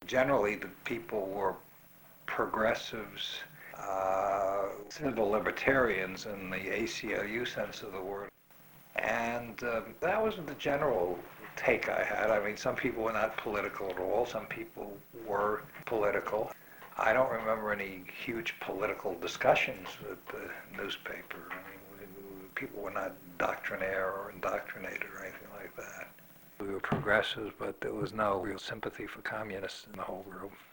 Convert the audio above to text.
Generally, the people were progressives, civil libertarians in the ACLU sense of the word. And that was the general take I had. I mean, some people were not political at all. Some people were political. I don't remember any huge political discussions with the newspaper. I mean, people were not doctrinaire or indoctrinated or anything like that. We were progressives, but there was no real sympathy for communists in the whole group.